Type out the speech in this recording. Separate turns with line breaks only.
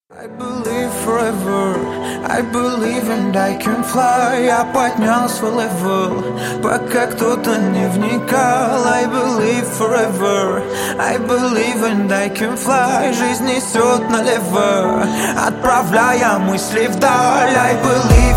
I believe forever, I believe and I can fly. Я поднял свой левел, пока кто-то не вникал. I believe forever, I believe and I can fly. Жизнь несет налево, отправляя мысли вдаль. I believe